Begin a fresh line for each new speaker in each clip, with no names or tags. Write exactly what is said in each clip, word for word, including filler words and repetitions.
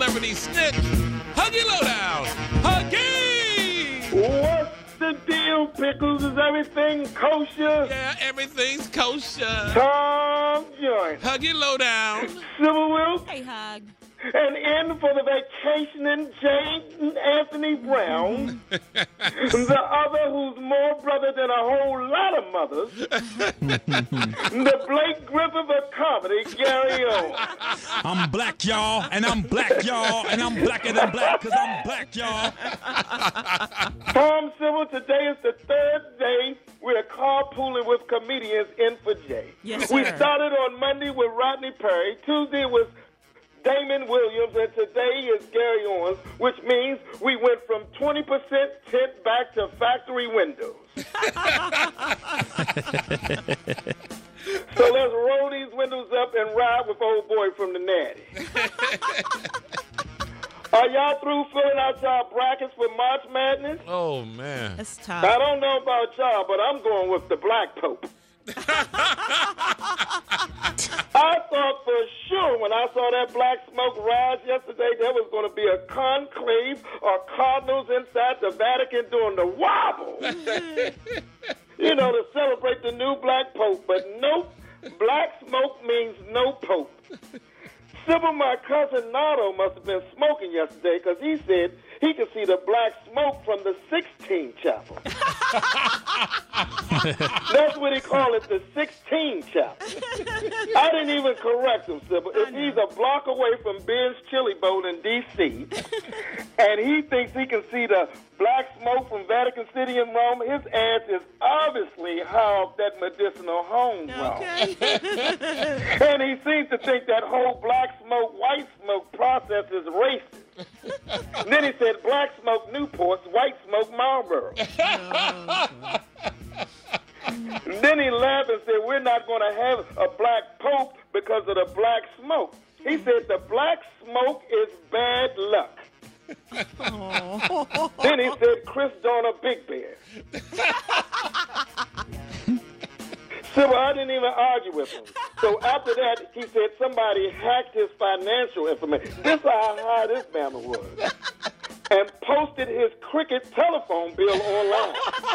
celebrity snitch, Huggy Lowdown. Huggy!
What's the deal, Pickles? Is everything kosher?
Yeah, everything's kosher.
Tom Joint.
Huggy Lowdown.
Civil Will.
Hey, Hug.
And in for the vacationing Jane Anthony Brown. The other who's more brother than a whole lot of mothers. The Blake Griffith of comedy, Gary O.
I'm black, y'all, and I'm black, y'all, and I'm blacker than black because I'm black, y'all.
Tom Civil, today is the third day we're carpooling with comedians in for Jay.
Yes,
We
sir.
started on Monday with Rodney Perry. Tuesday was Damon Williams, and today is Gary Owens, which means we went from twenty percent tint back to factory windows. So let's roll these windows up and ride with old boy from the Natty. Are y'all through filling out y'all brackets for March Madness?
Oh, man.
That's tough.
I don't know about y'all, but I'm going with the Black Pope. I thought for sure when I saw that black smoke rise yesterday, there was going to be a conclave or cardinals inside the Vatican doing the wobble. You know, to celebrate the new black pope. But nope, black smoke means no pope. Sybil, my cousin Nardo, must have been smoking yesterday because he said he could see the black smoke from the Sixteen Chapel. That's what he called it, the Sixteen Chapel. I didn't even correct him, Sybil. If he's a block away from Ben's Chili Bowl in D C, and he thinks he can see the black smoke from Vatican City in Rome, his ass is obviously high off that medicinal home ground.
Okay.
And he seems to think that whole black smoke, white smoke process is racist. And then he said black smoke Newports, white smoke Marlboro. And then he laughed and said we're not going to have a black pope because of the black smoke. He said the black smoke is bad luck.
Oh.
Then he said Chris Dorner Big Bear. So I didn't even argue with him. So after that, he said somebody hacked his financial information. This is how high this man was. And posted his Cricket telephone bill online.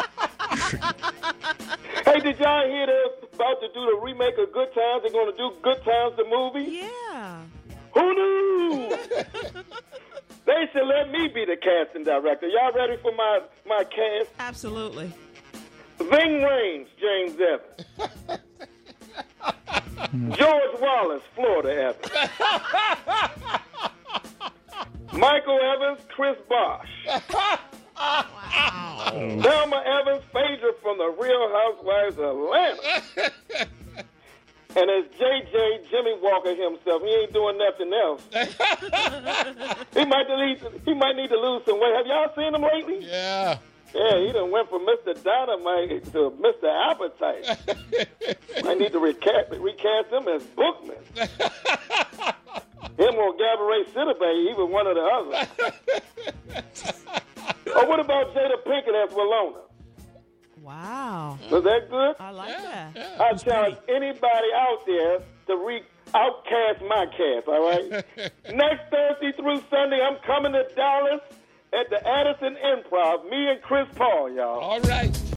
Hey, did y'all hear they're about to do the remake of Good Times? They're going to do Good Times, the movie?
Yeah.
Who knew? They should let me be the casting director. Y'all ready for my, my cast?
Absolutely.
Ving Rhames, James Evans. George Wallace, Florida Evans. Michael Evans, Chris Bosh.
Wow.
Thelma Evans, Phaedra from the Real Housewives of Atlanta. And as J J, Jimmy Walker himself, he ain't doing nothing else. he might need to, he might need to lose some weight. Have y'all seen him lately?
Yeah.
Yeah, he done went from Mister Dynamite to Mister Appetite. I need to recast, recast him as Bookman. Him or Gabourey Sidibe, even one or the other. Or what about Jada Pinkett as Walona?
Wow.
Was that good?
I like
Yeah,
that.
yeah.
I challenge anybody out there to re- outcast my cast, all right? Next Thursday through Sunday, I'm coming to Dallas at the Addison Improv. Me and Chris Paul, y'all.
All right.